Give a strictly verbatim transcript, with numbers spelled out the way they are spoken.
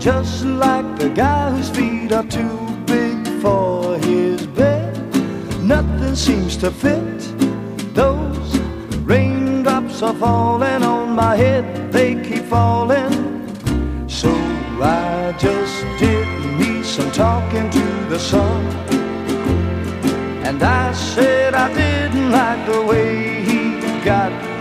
just like the guy whose feet are too big for his bed. Nothing seems to fit. Those raindrops are falling on my head, they keep falling. So I just did me some talking to the sun, and I said I didn't like the way he got